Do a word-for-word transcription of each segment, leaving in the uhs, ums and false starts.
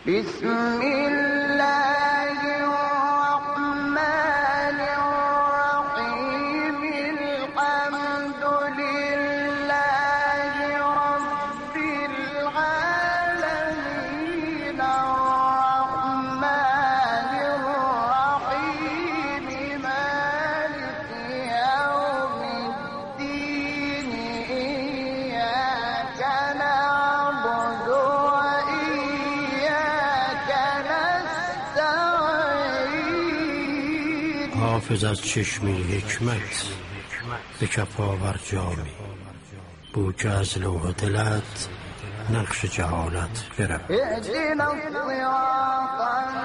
بسم الله الرحمن الرحيم الحمد لله رب العالمين الرحمن الرحيم مالك يوم الدين إياك نعبد وإياك نستعين. حافظ از چشمه حکمت به کف آور جامی، بو که از لوح دلت نقش جهالت برم. اهدنا الصراط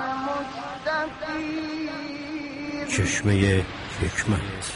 المستقیم. چشمه حکمت.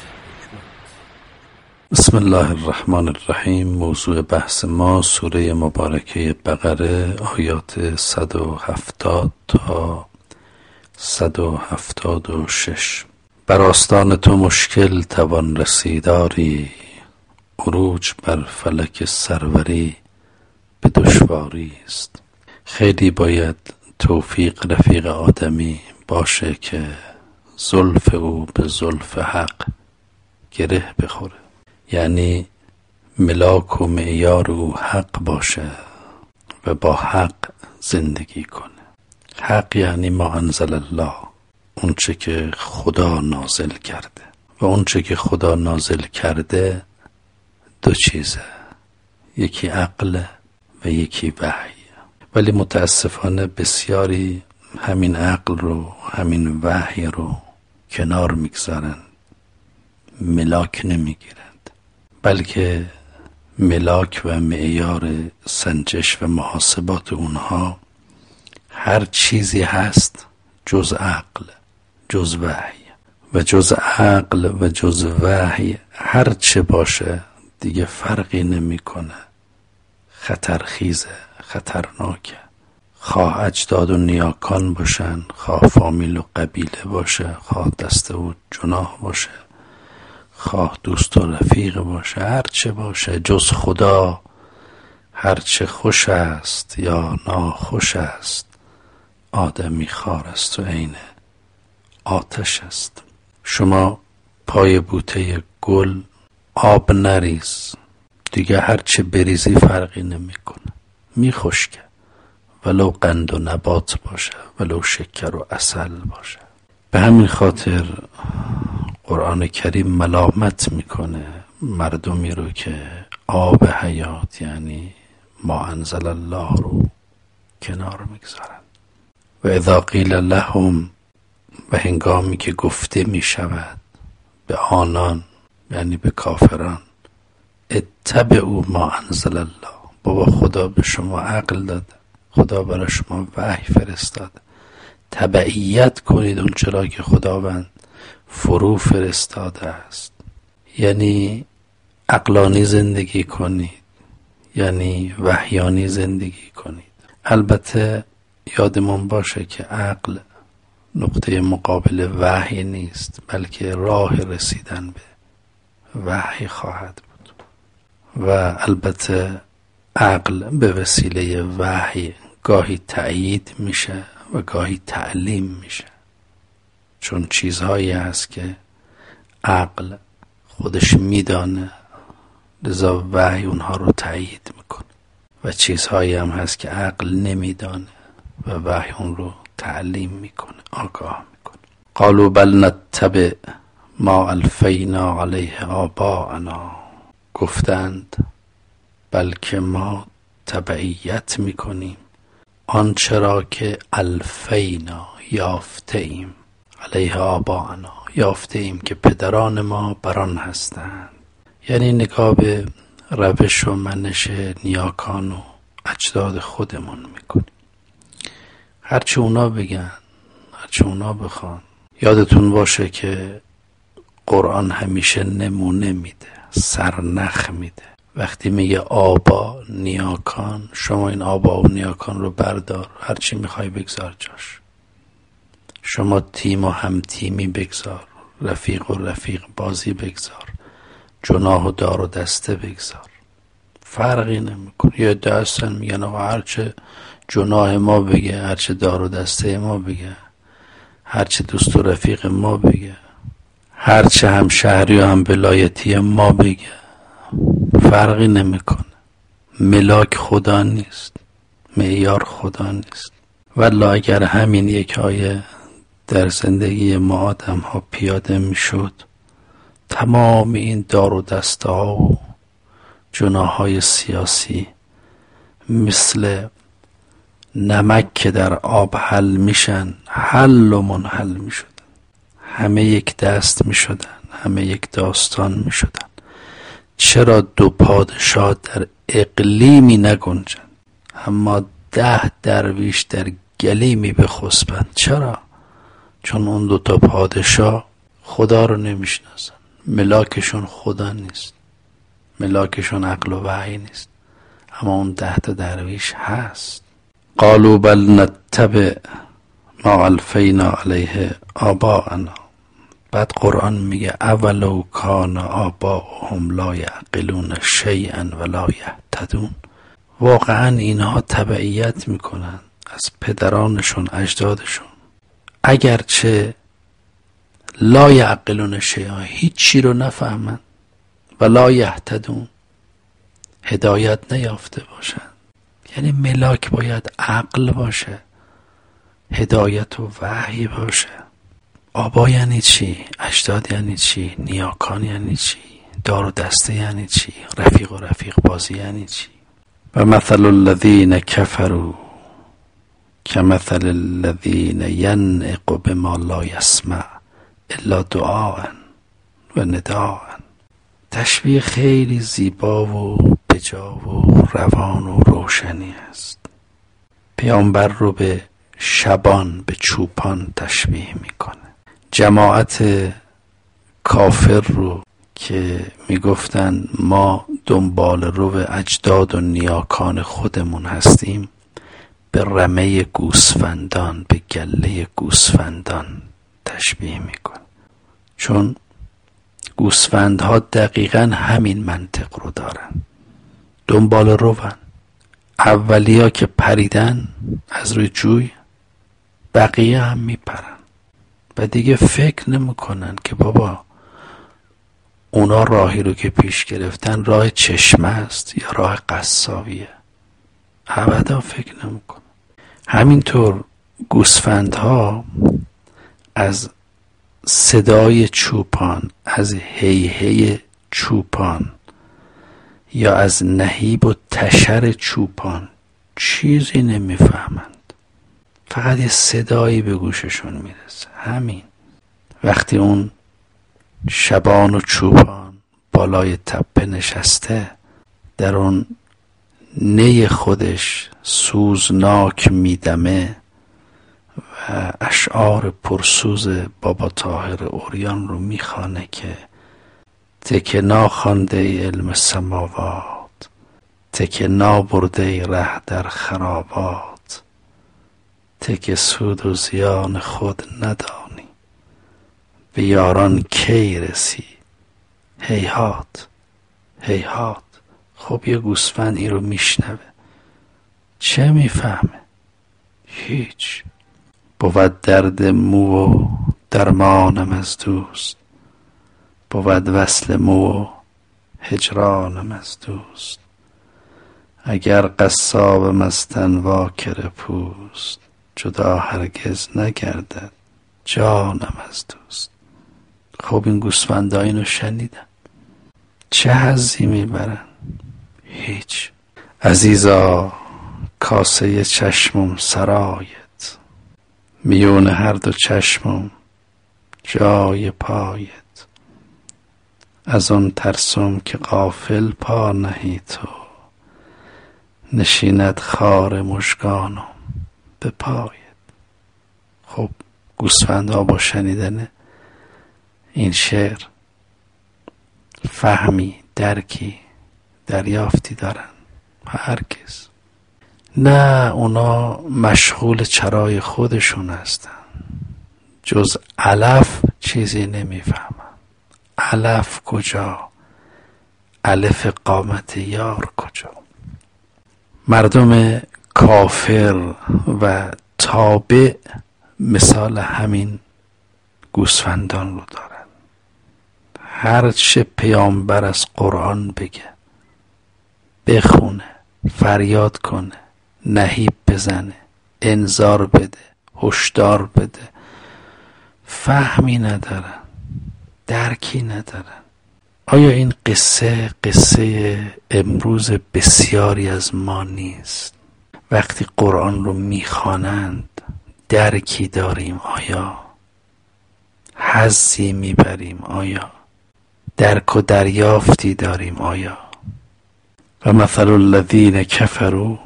بسم الله الرحمن الرحیم. موضوع بحث ما سوره مبارکه بقره، آیات صد و هفتاد تا صد و هفتاد و شش. بر آستان تو مشکل توان رسیداری، عروج بر فلک سروری به دشواری است. خیلی باید توفیق رفیق آدمی باشه که زلف او به زلف حق گره بخوره، یعنی ملاک و معیار او حق باشه و با حق زندگی کنه. حق یعنی ما انزل الله، اون چه که خدا نازل کرده، و اون چه که خدا نازل کرده دو چیزه، یکی عقل و یکی وحی. ولی متاسفانه بسیاری همین عقل رو، همین وحی رو کنار میگذارن، ملاک نمیگیرند، بلکه ملاک و معیار سنجش و محاسبات اونها هر چیزی هست جز عقل، جز وحی. و جز عقل و جز وحی هر چه باشه دیگه فرقی نمیکنه، خطرخیزه، خطرناکه. خواه اجداد و نیاکان باشن، خواه فامیل و قبیله باشه، خواه دسته و جناح باشه، خواه دوست و رفیق باشه، هر چه باشه جز خدا، هر چه خوش است یا ناخوش است، آدمی خار است و عین آتش است. شما پای بوته گل آب نریز، دیگه هر چه بریزی فرقی نمیکنه، میخشکه، ولو قند و نبات باشه، ولو شکر و عسل باشه. به همین خاطر قرآن کریم ملامت میکنه مردمی رو که آب حیات یعنی ما انزل الله رو کنار میگذارن. و اذا قیل لهم، و هنگامی که گفته میشود به آنان یعنی به کافران، اتبعوا ما انزل الله، بابا خدا به شما عقل داده، خدا برای شما وحی فرستاده، تبعیت کنید اون چرا که خداوند فرو فرستاده است. یعنی عقلانی زندگی کنید، یعنی وحیانی زندگی کنید. البته یادمون باشه که عقل نقطه مقابل وحی نیست، بلکه راه رسیدن به وحی خواهد بود. و البته عقل به وسیله وحی گاهی تأیید میشه و گاهی تعلیم میشه، چون چیزهایی هست که عقل خودش میدانه، لذا وحی اونها رو تأیید میکنه، و چیزهایی هم هست که عقل نمیدانه و وحی اون رو تعلیم میکنه، آگاه میکنه. قالوا بل نتبع ما الفینا علیه آباءنا، گفتند بلکه ما تبعیت میکنیم آنچه را که الفینا یافته ایم، علیه آباءنا یافته ایم که پدران ما بران هستند. یعنی نگاه به روش و منش نیاکان و اجداد خودمون میکنیم، هرچه اونا بگن، هرچه اونا بخوان. یادتون باشه که قرآن همیشه نمونه میده، سرنخ میده. وقتی میگه آبا نیاکان، شما این آبا و نیاکان رو بردار، هرچی میخوای بگذار جاش. شما تیم و هم تیمی بگذار، رفیق و رفیق بازی بگذار، جناح و دار و دسته بگذار، فرقی نمیکنه. یه دستن میگن آقا هرچه جناح ما بگه، هرچه دار و دسته ما بگه، هرچه دوست و رفیق ما بگه، هرچه هم شهری و هم ولایتی ما بگه، فرقی نمیکنه. ملاک خدا نیست، معیار خدا نیست. والله اگر همین یک آیه در زندگی ما آدم ها پیاده میشد، تمام این دار و دسته ها و جناح های سیاسی مثل نمک که در آب حل میشن حل و منحل میشدن، همه یک دست میشدن، همه یک داستان میشدن. چرا دو پادشاه در اقلیمی نگنجن اما ده درویش در گلیمی بخسبند؟ چرا؟ چون اون دو تا پادشاه خدا رو نمیشناسن، ملاکشون خدا نیست، ملاکشون عقل و وحی نیست، اما اون ده تا درویش هست. قالوا بل نتبع ما الفینا علیه آباءنا. بعد قرآن میگه اولو کان آباؤهم لا یعقلون شیئا ولا یهتدون. واقعا اینها تبعیت میکنن از پدرانشون، اجدادشون، اگرچه لا یعقلون شیئا، هیچی رو نفهمن، ولا یهتدون، هدایت نیافته باشن. یعنی ملاک باید عقل باشه، هدایت و وحی باشه. آبا یعنی چی؟ اجداد یعنی چی؟ نیاکان یعنی چی؟ دار و دسته یعنی چی؟ رفیق و رفیق بازی یعنی چی؟ و مثل الذین کفروا کمثل الذین ینعق بما لا یسمع الا دعاء و نداء. تشبیه خیلی زیبا و بجا و روان و روشنی است. پیامبر رو به شبان، به چوپان تشبیه میکنه. جماعت کافر رو که میگفتن ما دنبال رو اجداد و نیاکان خودمون هستیم، به رمه گوسفندان، به گله گوسفندان تشبیه میکنه. چون گوسفندها دقیقا همین منطق رو دارن، دنبال روان. اولیا که پریدن از روی جوی، بقیه هم میپرن و دیگه فکر نمیکنن که بابا اونا راهی رو که پیش گرفتن راه چشمه است یا راه قصابیه. ابدا فکر نمیکنن. همینطور گوسفندها از صدای چوپان، از هی هی چوپان یا از نهیب و تشر چوپان چیزی نمیفهمند، فقط یه صدایی به گوششون میرسه. همین وقتی اون شبان و چوپان بالای تپه نشسته، در اون نی خودش سوزناک میدمه و اشعار پرسوز بابا طاهر عریان رو میخوانه که تکه ناخوانده ای علم سماوات، تکه نابرده ای ره در خرابات، تکه سود و زیان خود ندانی، به یاران کی رسی هیهات هیهات. خب یه گوسفند این رو میشنوه، چه میفهمه؟ هیچ. بود درد مو و درمانم از دوست، بود وصل مو و هجرانم از دوست. اگر قصابم از تن واکر پوست، جدا هرگز نگردد جانم از دوست. خب این گوسفندا اینو شنیدن، چه حظی میبرن؟ هیچ. عزیزا کاسه چشمم سرایت، میون هر دو چشمم جای پایت. از آن ترسم که غافل پا نهی تو، نشیند خار مژگانم به پایت. خب گوسفندها با شنیدن این شعر فهمی، درکی، دریافتی دارن؟ هرگز نه. اونا مشغول چرای خودشون هستن، جز الف چیزی نمیفهمن. الف کجا؟ الف قامت یار کجا؟ مردم کافر و تابع مثال همین گوسفندان رو دارن. هر چه پیامبر از قرآن بگه، بخونه، فریاد کنه، نهیب بزنه، انذار بده، هشدار بده، فهمی ندارن، درکی ندارن. آیا این قصه قصه امروز بسیاری از ما نیست؟ وقتی قرآن رو میخوانند درکی داریم؟ آیا حظی میبریم؟ آیا درک و دریافتی داریم؟ آیا و مثل الذین کفروا،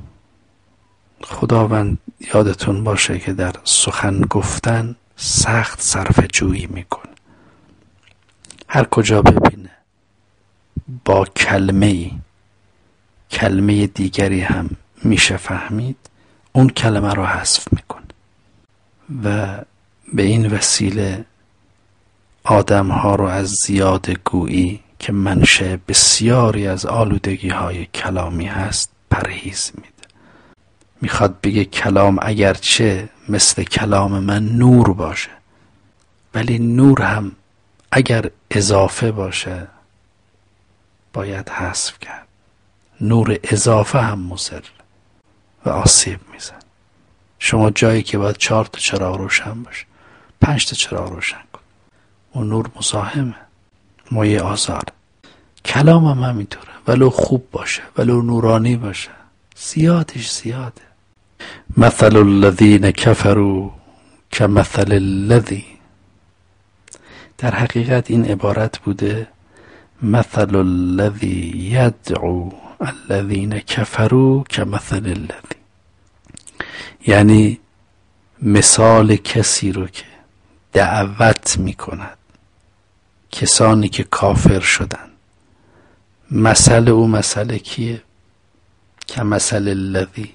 خداوند یادتون باشه که در سخن گفتن سخت صرف جویی میکنه. هر کجا ببینه با کلمه ای کلمه دیگری هم میشه فهمید، اون کلمه رو حذف میکنه و به این وسیله آدم ها رو از زیاده گویی که منشأ بسیاری از آلودگی های کلامی هست پرهیز میده. میخواد بگه کلام اگرچه مثل کلام من نور باشه، ولی نور هم اگر اضافه باشه باید حذف کرد. نور اضافه هم مضر و آسیب میزن. شما جایی که باید چهار تا چراغ روشن باشه، پنج تا چراغ روشن کن، اون نور مزاحمه، مایه آزار. کلام هم همینطوره، ولو خوب باشه، ولو نورانی باشه، زیادش زیاده. مثل الذین کفروا کمثل الذی، در حقیقت این عبارت بوده مثل الذی یدعو الذین کفروا کمثل الذی، یعنی مثال کسی رو که دعوت می کند کسانی که کافر شدن، مثل او مثل کیه؟ کمثل الذی،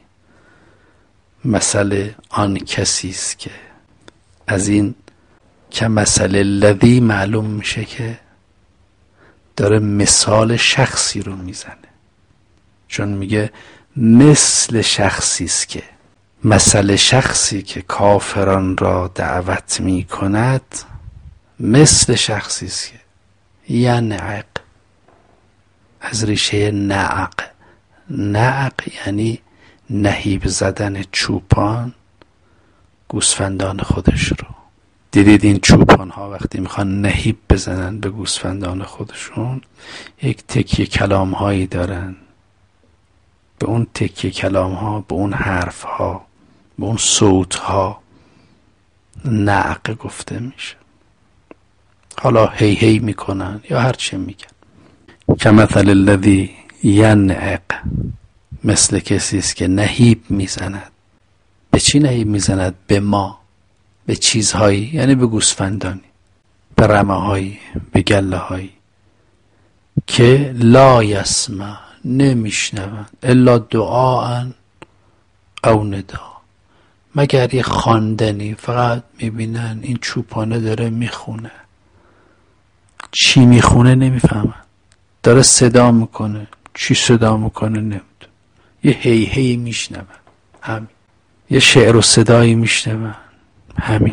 مثل آن کسی است که، از این کمثل الذی معلوم میشه که داره مثال شخصی رو میزنه، چون میگه مثل شخصی است که، مثل شخصی که کافران را دعوت میکند مثل شخصی است که ینعق، از ریشه نعق. نعق یعنی نهیب زدن چوپان گوسفندان خودش رو. دیدید این چوپان ها وقتی میخوان نهیب بزنن به گوسفندان خودشون یک تکیه کلام هایی دارن، به اون تکیه کلام ها، به اون حرف ها، به اون صوت ها نعق گفته میشه. حالا هی هی میکنن یا هر چه میگن. کمثل الذی ینعق، مثل کسی است که نهیب میزند. به چی نهیب میزند؟ به ما، به چیزهایی، یعنی به گوسفندانی، به رمه هایی، به گله هایی که لا یسمع، نمیشنوند، الا دعاء او ندا، مگر یه خواندنی. فقط میبینن این چوپانه داره میخونه، چی میخونه نمیفهمن، داره صدا میکنه، چی صدا میکنه نمیدون، یه هی هی میشنون، همین، یه شعر و صدایی میشنون، همین.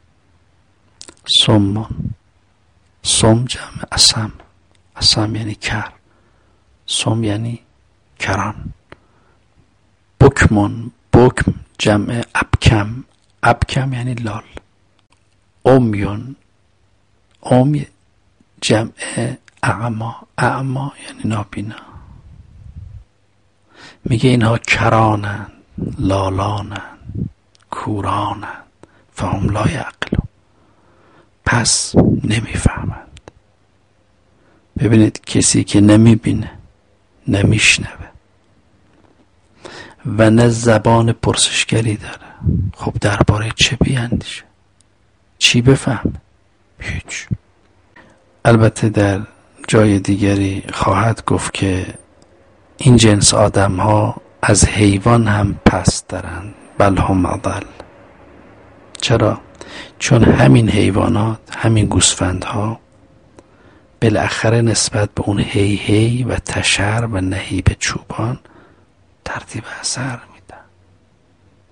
سمان، سم جمع اسم، اسم یعنی کر، سم یعنی کران. بکمون، بکم جمع ابکم، ابکم یعنی لال. امیون، ام جمع اعما، اعما یعنی نابینا. میگه اینها کرانند، لالانند، کورانند، فهم لا یعقلون، پس نمیفهمند. ببینید کسی که نمیبینه، نمیشنوه و نه زبان پرسشگری داره، خب درباره چه بیاندیشه؟ چی بفهمه؟ هیچ. البته در جای دیگری خواهد گفت که این جنس آدم ها از حیوان هم پست دارند، بل هم اضل. چرا؟ چون همین حیوانات، همین گوسفندها بالاخره نسبت به اون هی هی و تشر و نهیب چوبان ترتیب اثر میدن.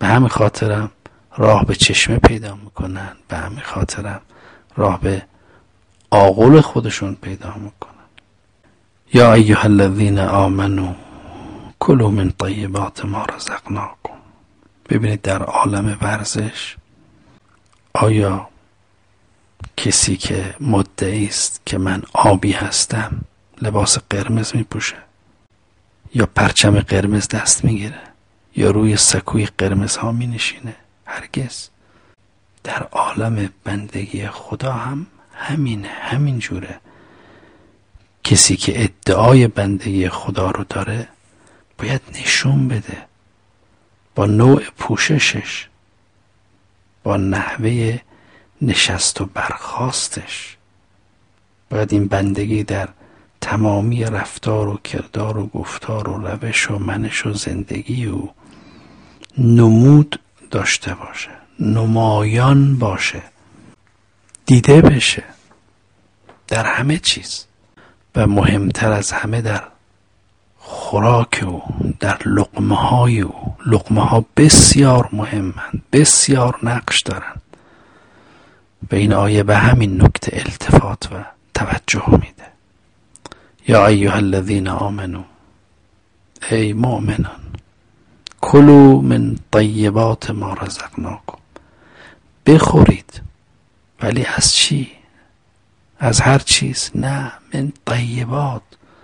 به همین خاطرم راه به چشمه پیدا میکنن، به همین خاطرم راه به آغل خودشون پیدا میکنن. یا ایها الذین آمنوا کلوا من طیبات ما رزقناکم. ببینید در عالم ورزش آیا کسی که مدعی است که من آبی هستم لباس قرمز میپوشه یا پرچم قرمز دست میگیره یا روی سکوی قرمز ها مینشینه؟ هرگز. در عالم بندگی خدا هم همین همین جوره. کسی که ادعای بندگی خدا رو داره باید نشون بده با نوع پوششش، با نحوه نشست و برخاستش. باید این بندگی در تمامی رفتار و کردار و گفتار و روش و منش و زندگی و نمود داشته باشه، نمایان باشه، دیده بشه در همه چیز و مهمتر از همه در خوراک و در لقمه های و لقمه ها بسیار مهمند، بسیار نقش دارند و این آیه به همین نکته التفات و توجه میده. یا ایها الذین آمنوا، ای مؤمنان، کلوا من طیبات ما رزقناکم. بخورید، ولی از چی؟ از هر چیز؟ نه، من طیبات،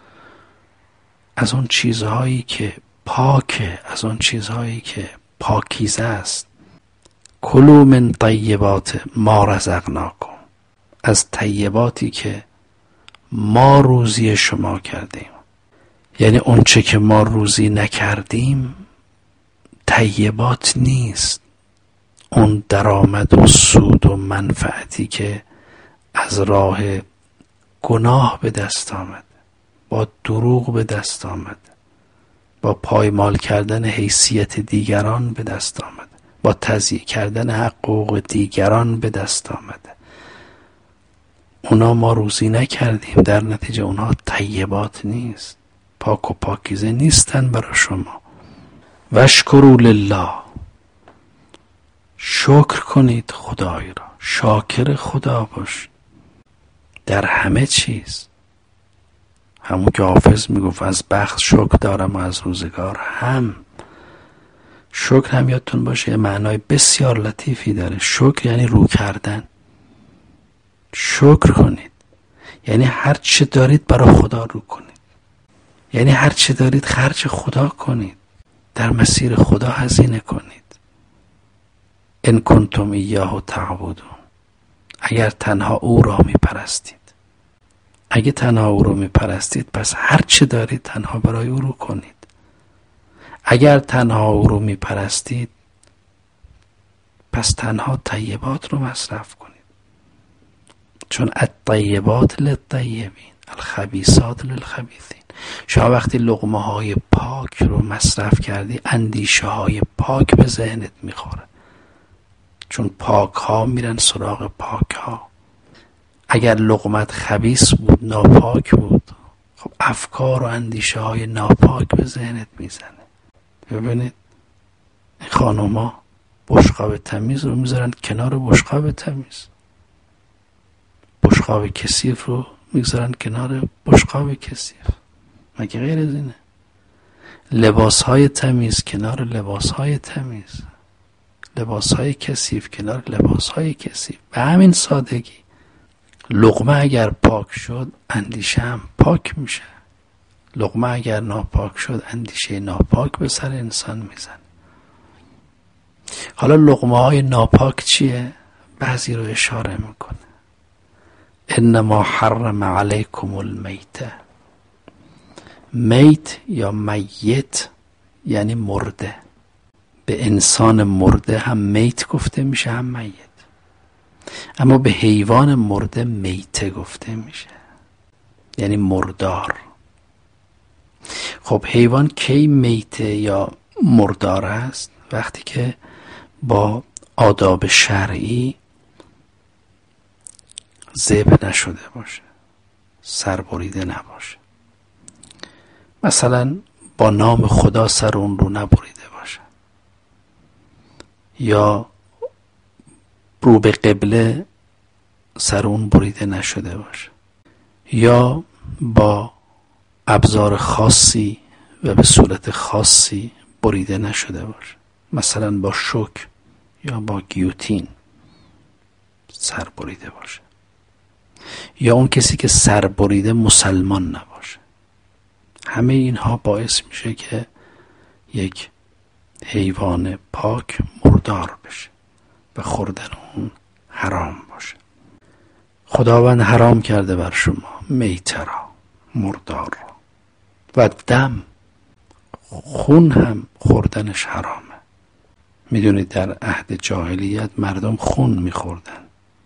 از اون چیزهایی که پاکه، از اون چیزهایی که پاکیزه است. کلوا من طیبات ما رزقناکم، از طیباتی که ما روزی شما کردیم. یعنی اون چه که ما روزی نکردیم طیبات نیست. اون درآمد و سود و منفعتی که از راه گناه به دست آمد، با دروغ به دست آمد، با پایمال کردن حیثیت دیگران به دست آمد، با تضییع کردن حقوق دیگران به دست آمده، اونا ما روزی نکردیم. در نتیجه اونها طیبات نیست، پاک و پاکیزه نیستن برای شما. واشکروا لله، شکر کنید خدای را، شاکر خدا باش در همه چیز. همون که حافظ میگفت از بخت شکر دارم و از روزگار هم. شکر هم یادتون باشه یه معنای بسیار لطیفی داره. شکر یعنی رو کردن. شکر کنید یعنی هر چه دارید برای خدا رو کنید، یعنی هر چه دارید خرج خدا کنید، در مسیر خدا هزینه کنید. ان کنتم ایاه تعبدون، اگر تنها او را می پرستید. اگه تنها او رو می پرستید پس هر چه دارید تنها برای او رو کنید. اگر تنها او رو می پرستید پس تنها طیبات رو مصرف کنید، چون الطیبات للطیبین الخبیثات للخبیثین. شما وقتی لقمه های پاک رو مصرف کردی اندیشه های پاک به ذهنت میخوره، چون پاک ها میرن سراغ پاک ها. اگر لقمت خبیث بود، ناپاک بود، خب افکار و اندیشه های ناپاک به ذهنت میزنه. ببینید این خانوم ها بشقاب تمیز رو میذارن کنار بشقاب تمیز، بشقاب کثیف رو میگذارن کنار بشقاب کثیف. مگه غیر از اینه؟ لباس های تمیز کنار لباس های تمیز، لباس های کثیف کنار لباس های کثیف. به همین سادگی لقمه اگر پاک شد اندیشه هم پاک میشه. لقمه اگر ناپاک شد اندیشه ناپاک به سر انسان میزن. حالا لقمه های ناپاک چیه؟ بعضی رو اشاره میکنه. انما حرم علیکم المیته. میت یا میت یعنی مرده. به انسان مرده هم میت گفته میشه هم میت، اما به حیوان مرده میته گفته میشه، یعنی مردار. خب حیوان کی میته یا مردار است؟ وقتی که با آداب شرعی ذبح نشده باشه، سربریده نباشه. مثلا با نام خدا سر اون رو نبریده باشه، یا رو به قبله سر اون بریده نشده باشه، یا با ابزار خاصی و به صورت خاصی بریده نشده باشه، مثلا با شوک یا با گیوتین سر بریده باشه، یا اون کسی که سر بریده مسلمان نباشه. همه اینها باعث میشه که یک حیوان پاک مردار بشه و خوردن اون حرام باشه. خداوند حرام کرده بر شما میته را، مردار را، و دم، خون هم خوردنش حرامه. میدونید در عهد جاهلیت مردم خون میخوردن،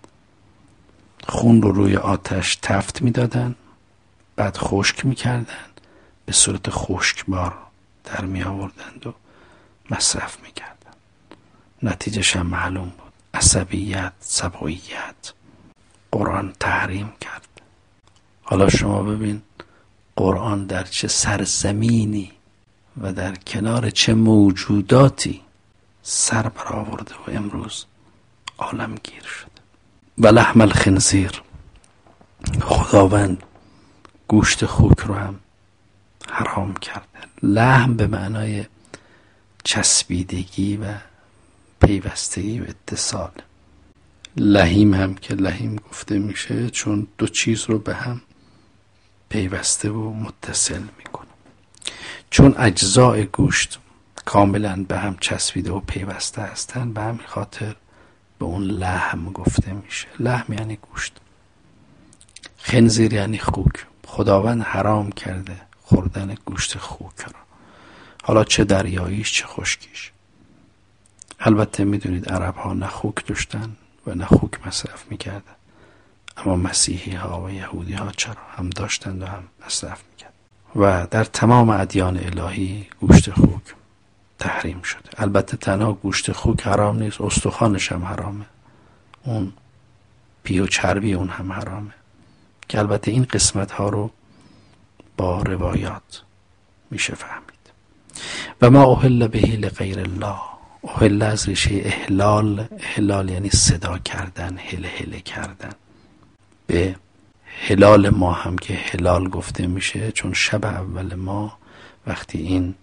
خون رو روی آتش تفت میدادن، بعد خشک میکردن، به صورت خشکبار در می آوردند و مصرف میکردن. نتیجهش هم معلوم بود، عصبیت، سبویت. قرآن تحریم کرد. حالا شما ببین قرآن در چه سرزمینی و در کنار چه موجوداتی سر برآورده و امروز عالمگیر شده. و لحم الخنزیر، خداوند گوشت خوک رو هم حرام کرده. لحم به معنای چسبیدگی و پیوستگی و اتصال. لحیم هم که لحیم گفته میشه چون دو چیز رو به هم پیوسته و متصل میکنه. چون اجزای گوشت کاملا به هم چسبیده و پیوسته هستن، به همین خاطر به اون لحم گفته میشه. لحم یعنی گوشت. خنزیر یعنی خوک. خداوند حرام کرده خوردن گوشت خوک را، حالا چه دریاییش چه خشکیش. البته میدونید عرب ها نه خوک داشتن و نه خوک مصرف میکردن، اما مسیحی ها و یهودی ها چرا هم داشتند و هم مصرف میکردن. و در تمام ادیان الهی گوشت خوک تحریم شده. البته تنها گوشت خوک حرام نیست، استخوانش هم حرامه، اون پی و چربی اون هم حرامه، که البته این قسمت ها رو با روایات میشه فهمید. و ما احل به لغیر الله، احل از ریشه احلال. احلال یعنی صدا کردن، هله هله کردن. به هلال ما هم که هلال گفته میشه چون شب اول ماه وقتی این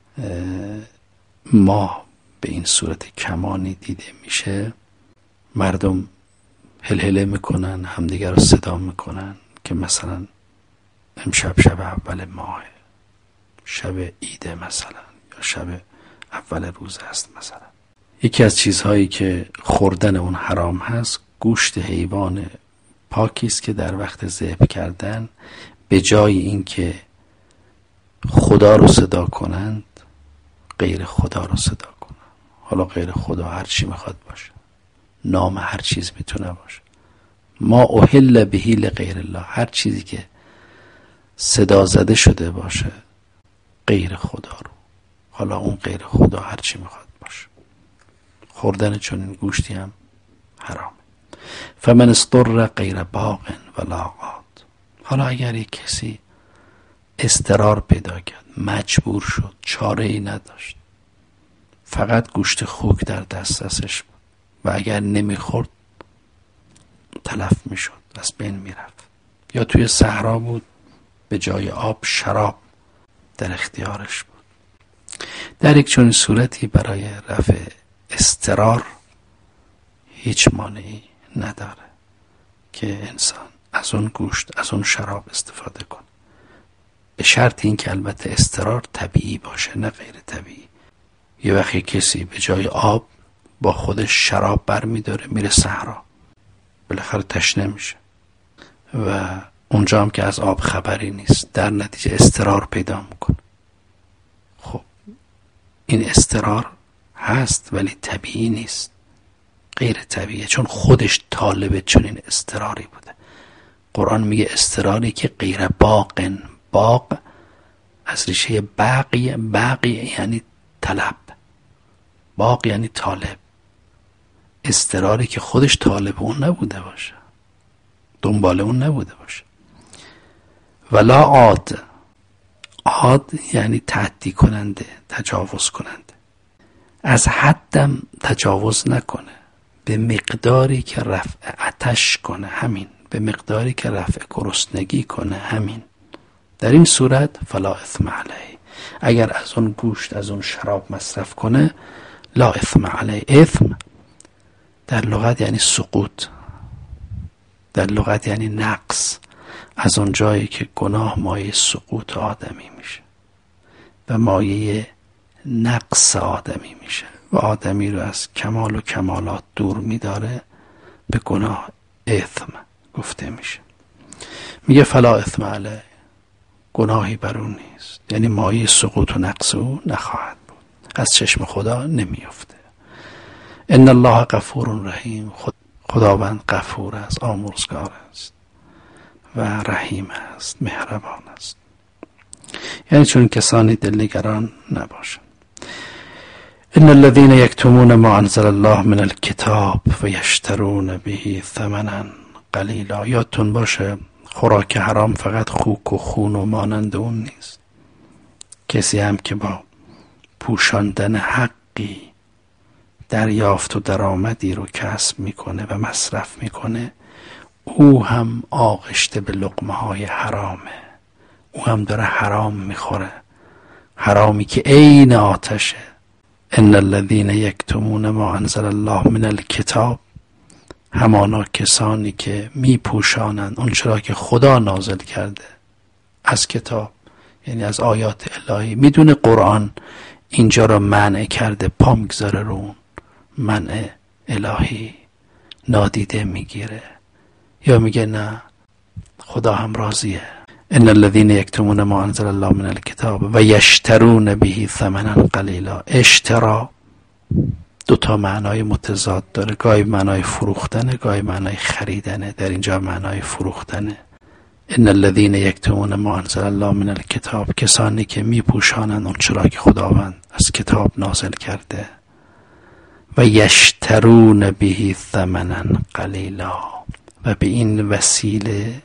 ماه به این صورت کمانی دیده میشه، مردم هلهله میکنن، همدیگر رو صدا میکنن که مثلا امشب شب اول ماه، شب ایده مثلا، یا شب اول روز است مثلا. یکی از چیزهایی که خوردن اون حرام هست، گوشت حیوان پاکی است که در وقت ذبح کردن به جای اینکه خدا رو صدا کنند غیر خدا رو صدا کنند. حالا غیر خدا هر چی میخواد باشه، نام هر چیز میتونه باشه. ما احل به لغیر الله، هر چیزی که صدا زده شده باشه غیر خدا رو، حالا اون غیر خدا هر چی میخواد باشه، خوردن چنین گوشتی هم حرامه. فمن اضطر غیر باغ ولا عاد. حالا اگر یک کسی اضطرار پیدا کرد، مجبور شد، چاره ای نداشت، فقط گوشت خوک در دسترسش بود و اگر نمیخورد تلف میشد، از بین میرفت، یا توی صحرا بود به جای آب شراب در اختیارش بود، در یک چنین صورتی برای رفع اضطرار هیچ مانعی نداره که انسان از اون گوشت، از اون شراب استفاده کنه، به شرط این که البته اضطرار طبیعی باشه نه غیر طبیعی. یه وقتی کسی به جای آب با خودش شراب بر میداره میره صحرا، بالاخره تشنه میشه و اونجا هم که از آب خبری نیست، در نتیجه اضطرار پیدا میکنه. خب این اضطرار هست ولی طبیعی نیست، غیر طبیعیه، چون خودش طالب چنین اضطراری بوده. قرآن میگه اضطراری که غیر باقن، باق از ریشه باقی، باقی یعنی طلب، باق یعنی طالب، اضطراری که خودش طالب اون نبوده باشه، دنبال اون نبوده باشه. ولا عاد، عاد یعنی تعدی کننده، تجاوز کننده. از حدم تجاوز نکنه، به مقداری که رفع آتش کنه، همین، به مقداری که رفع گرسنگی کنه، همین. در این صورت فلا اثم علیه. اگر از اون گوشت، از اون شراب مصرف کنه، لا اثم علیه. اثم در لغت یعنی سقوط، در لغت یعنی نقص، از اون جایی که گناه مایه سقوط آدمی میشه و مایه نقص آدمی میشه و آدمی رو از کمال و کمالات دور میداره، به گناه اثم گفته میشه. میگه فلا اثم علیه، گناهی بر اون نیست، یعنی مایه سقوط و نقص او نخواهد بود، از چشم خدا نمیفته. ان الله غفور رحیم، خود خداوند غفور است، آمرزگار است و رحیم است، مهربان است. یعنی چون کسانی دلنگران نباشند. ان الذين يكتمون ما انزل الله من الكتاب و یشترون به ثمنا قلیلا. یادتون باشه خوراک حرام فقط خوک و خون و مانند اون نیست. کسی هم که با پوشاندن حقی دریافت و درآمدی رو کسب میکنه و مصرف میکنه، او هم آغشته به لقمه های حرامه، او هم داره حرام میخوره، حرامی که عین آتشه. ان الذين یکتمون ما انزل الله من الکتاب، همانا کسانی که میپوشانند اون چرا که خدا نازل کرده از کتاب، یعنی از آیات الهی. میدونه قرآن اینجا رو منع کرده، پا میگذاره رو اون منع الهی، نادیده میگیره یا میگه نه خدا هم راضیه. ان الذين یکتمون ما انزل الله من الکتاب و یشترون به ثمنا قلیلا. اشترا دو تا معنای متضاد داره، گاهی معنای فروختنه، گاهی معنای خریدنه. در اینجا معنای فروختنه. ان الذين یکتمون ما انزل الله من الکتاب، کسانی که میپوشانند اون چرا که خداوند از کتاب نازل کرده، و یشترون به ثمنا قلیلا، و به این وسیله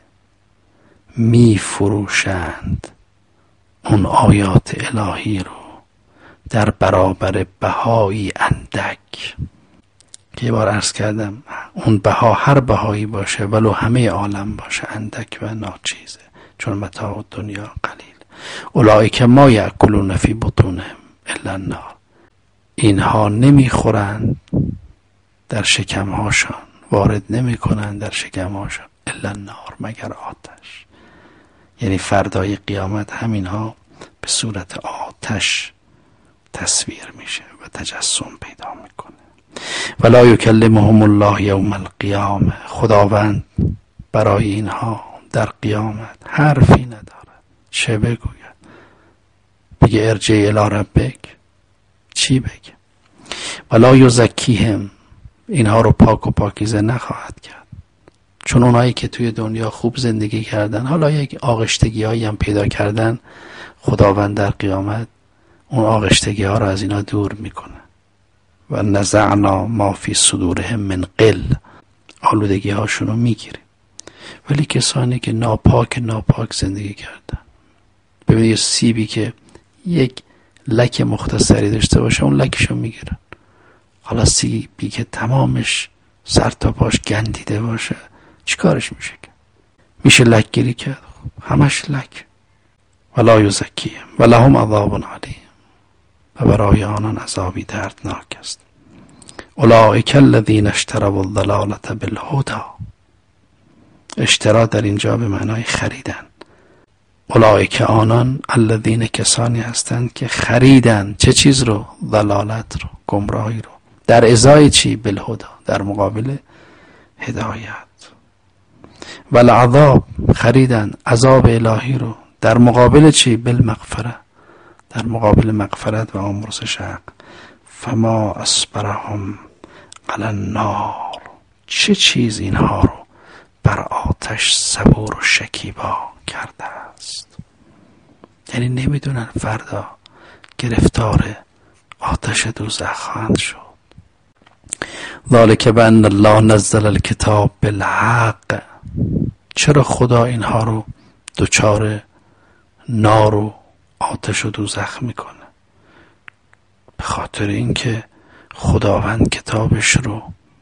می فروشند اون آیات الهی رو در برابر بهایی اندک. یه بار عرض کردم اون بها هر بهایی باشه ولو همه عالم باشه اندک و ناچیزه، چون متاع دنیا قلیل. اولئک ما یأکلون فی بطونهم الا النار، اینها نمیخورند در شکمهاشان، وارد نمی کنند در شکمهاشان الا النار، مگر آتش. یعنی فردای قیامت همینها به صورت آتش تصویر میشه و تجسم پیدا میکنه. ولا یکلمهم الله یوم القیامه، خداوند برای اینها در قیامت حرفی نداره. چه بگوید؟ بگه ارجع الی ربک؟ چی بگه؟ ولا یزکیهم، اینها رو پاک و پاکیزه نخواهد کرد، چون اونایی که توی دنیا خوب زندگی کردن، حالا یک آغشتگی هایی هم پیدا کردن، خداوند در قیامت اون آغشتگی ها رو از اینا دور میکنه. و نزعنا ما فی صدورهم من غل، آلودگی هاشون رو میگیره. ولی کسانی که ناپاک ناپاک زندگی کردن، ببینید یه سیبی که یک لک مختصری داشته باشه اون لکشو میگیرن. حالا سیبی که تمامش سر تا پاش گندیده باشه چیکارش میشه؟ میشه لک گیری کرد، همش لک. ولا یزکیهم ولهم عذاب علیم، و برای آنان عذابی دردناک است. اولئک الذین اشتروا الضلالة بالهدی، اشترا در اینجا به معنای خریدن. اولئک آنان الذین کسانی هستند که خریدن چه چیز رو؟ ضلالت رو، گمراهی رو. در ازای چی؟ بالهدی، در مقابل هدایت. والعذاب، خریدن عذاب الهی رو در مقابل چی؟ بالمغفره، در مقابل مغفرت و آمرزش حق. فما اصبرهم علی النار، چه چیز اینها رو بر آتش صبور و شکیبا کرده است. یعنی نمیدونن فردا گرفتار آتش دوزخ خواهند شد. ذالک بأن الله نزل الکتاب بالحق، چرا خدا اینها رو دچار نار و آتش و دوزخ میکنه؟ به خاطر اینکه خداوند کتابش رو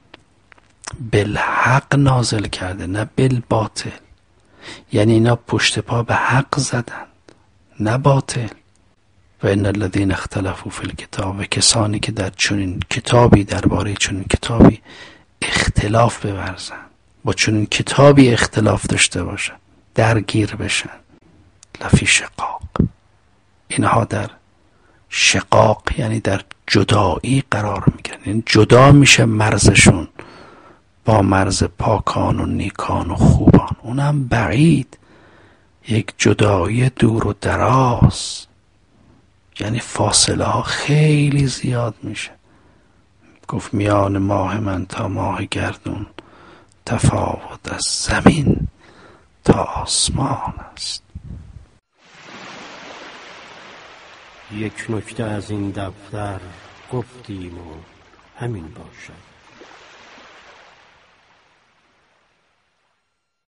بالحق نازل کرده، نه بالباطل. یعنی اینا پشت پا به حق زدن، نه باطل. و ان الذین اختلفوا فی الکتاب، و کسانی که در چنین کتابی، درباره چنین کتابی اختلاف بورزن، با چنین کتابی اختلاف داشته باشن، درگیر بشن، لفی شقاق، اینها در شقاق یعنی در جدایی قرار میگیرن، یعنی جدا میشه مرزشون با مرز پاکان و نیکان و خوبان، اونم بعید، یک جدایی دور و دراز، یعنی فاصله ها خیلی زیاد میشه. گفت میان ماه من تا ماه گردون تفاوت از زمین تا آسمان است. یک نکته از این دفتر گفتیم و همین باشد.